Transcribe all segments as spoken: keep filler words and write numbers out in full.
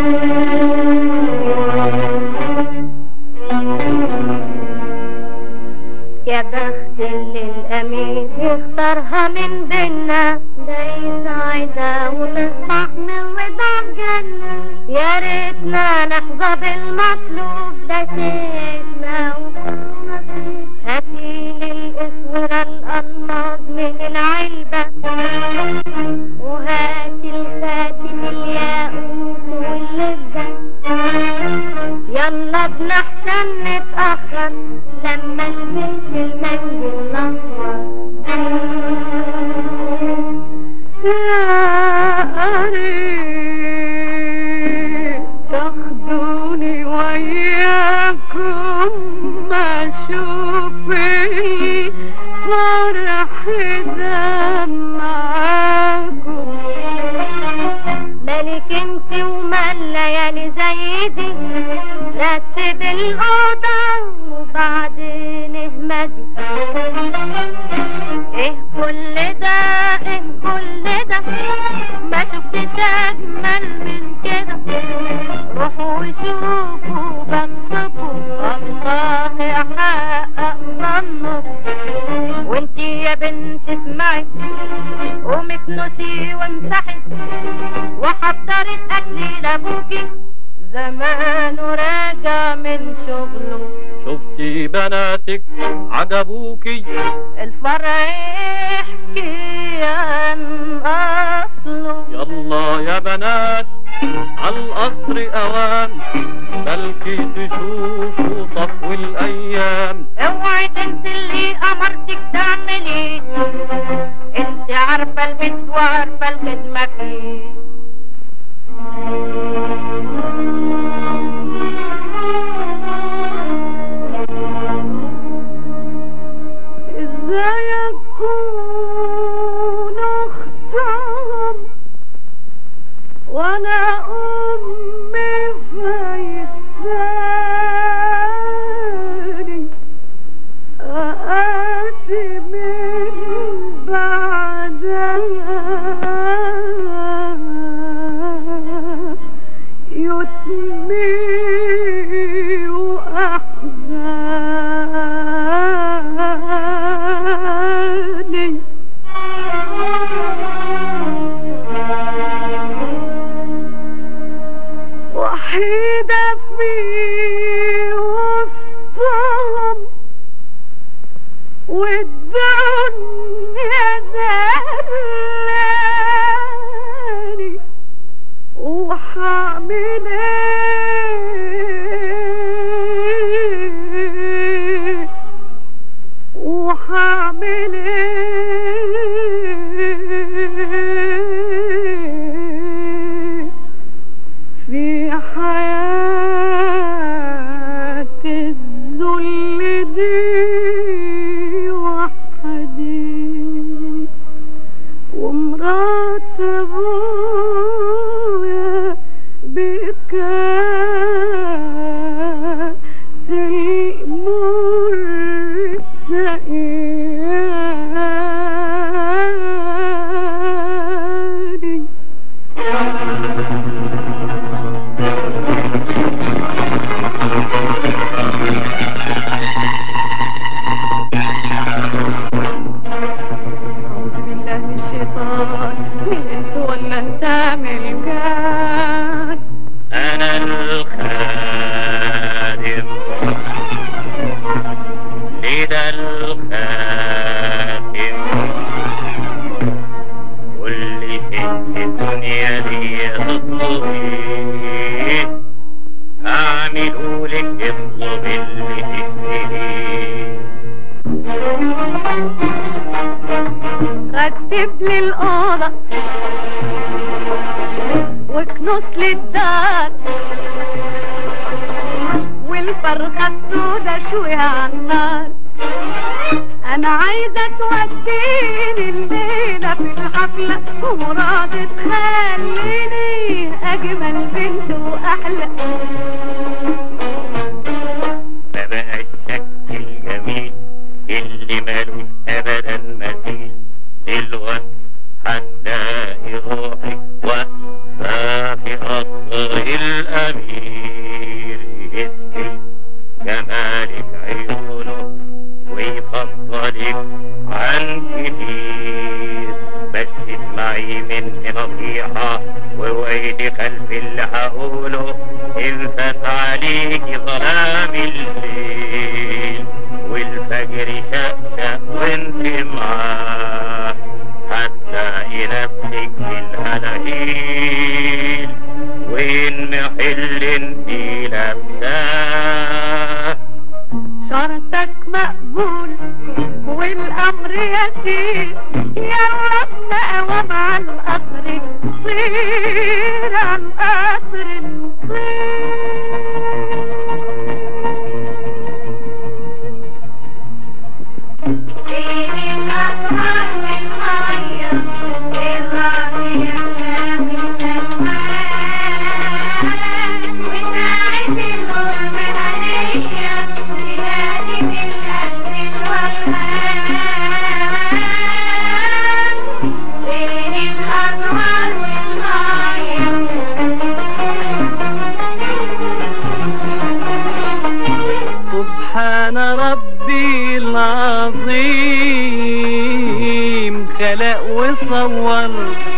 يا بخت اللي الامير يختارها من بينا، ده يسعدها وتصبح من رضا جنة. يا ريتنا نحظى بالمطلوب، ده شيء اسمه نصيب. هاتيلي الاسوره الالماظ من العلبه، وهاتي الخاتم الياقوت واللبه. يلا بنا احسن نتاخر لما البس المنجل الاحمر. يا قريب تاخدوني وياكم اشوف الفرح ده معاكم. مالك انت وما الليالي زي دي، رتب الأوضة وبعدين اهمدي. ايه كل ده ايه كل ده، ما شفتش اجمل من كده. روحوا وشوفوا بختكم، الله يحقق ظنكم. وانتي يا بنت اسمعي، قومي اكنسي وامسحي، وحضري اكلي لابوكي، زمانه راجع من شغله. شفتي بناتك عجبوكي، الفرع يحكي عن اصله. يلا يا بنات عالقصر اوام، بلكي تشوفوا صفو الايام. اوعي تنسي اللي امرتك تعمليه، انت عارفه البيت وعارفه الخدمه فيه. ازاي اكون اختار وانا امي فايتاني، ااتي من بعدها يتمي واحزاني. وحيدة في وسطهم والدنيا زلاني، وحعمل ايه وحعمل ايه في حياة الذل دي وحدي. ومرات ابويا بكاس المر سقياني. أعوذ بالله من الشيطان، من الإنس ولا أنت من الجان. انا الخادم لدى الخاتم، كل شيء في الدنيا دي تطلبيه، اعمله لك اطلب اللي تشتهيه. رتب لي الأوضة واكنس لي الدار، والفرخة السودا شويها عالنار. أنا عايزة توديني الليلة في الحفلة، ومراد تخليني أجمل بنت وأحلى. فبقى الشكل الجميل اللي مالوش أبدا مثيل، دلوقتي هتلاقي روحك واقفة في قصر ويدي خلف اللي هقوله انفت عليك ظلام الليل والفجر شقشق وانت معاه هتلاقي نفسك في الهلاهيل وين محل انت لابساه. شرطك مقبول والامر يسير يلا بنقوى مع القطر نطير على القطر سبحان ربي العظيم خلق وصور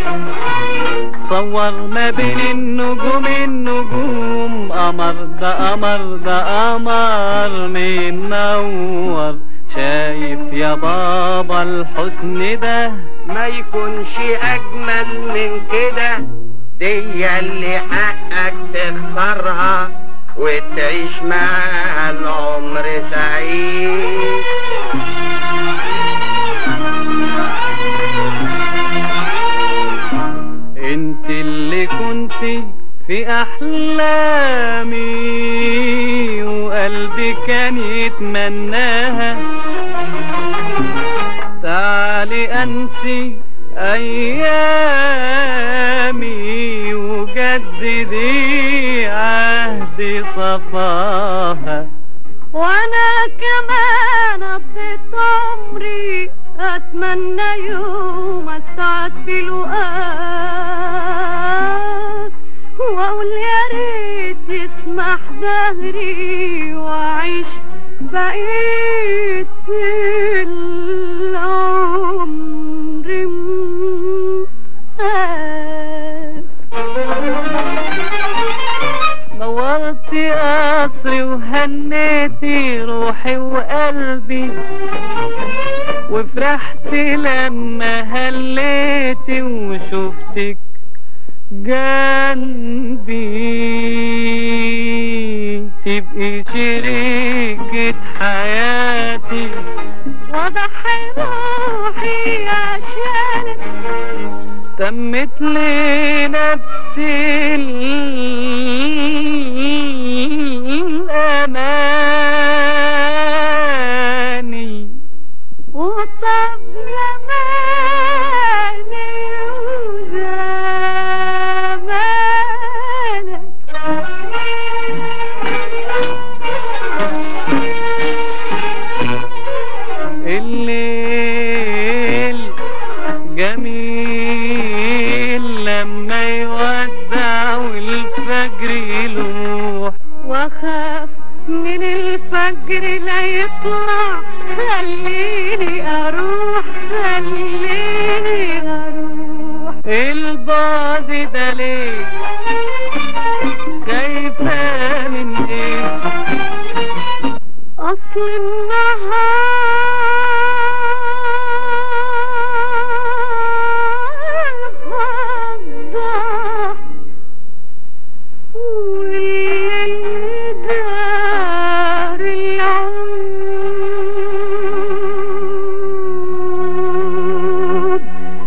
صور ما بين النجوم النجوم قمر ده قمر ده قمر منور شايف يا بابا الحسن ده ما يكونش اجمل من كده دي اللي حقك تختارها وتعيش معاها العمر سعيد. انت اللي كنت في احلامي وقلبي كان يتمناها تعالي انسي ايامي وجددي عهد صفاها. وانا كمان قضيت عمري اتمنى يوم اسعد بلقاك واقول يا ريت يسمح دهري واعيش بقيت العمر معاك. نورتي قصري وهنيتي روحي وقلبي وفرحت لما هليتي وشفتك جنبي تبقي شريكة حياتي واضحي روحي عشانك تمت لي نفسي الأماني وطب زماني وزمانك الليل جميل لما يودع والفجر يلوح واخاف من الفجر لا يطلع خليني اروح خليني اروح. البعد ده ليه خايفة من ايه اصل النهار فضح والليل دار العود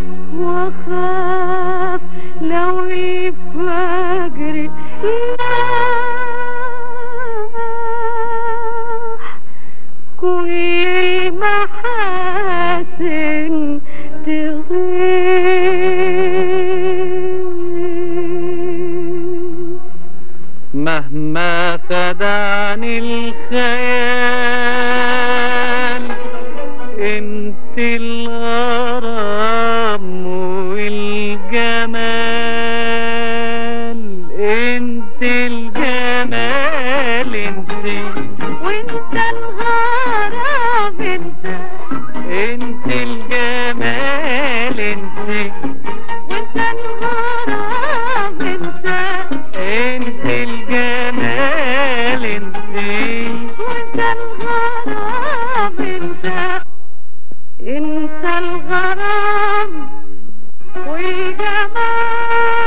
واخاف لو الفجر كل المحاسن تغيب. مهما خدعني الخيال انت الغرام والجمال انت الجمال انت وانت الغرام انت انت الجمال انت وانت الغرام انت الغرام انت انت الغرام والجمال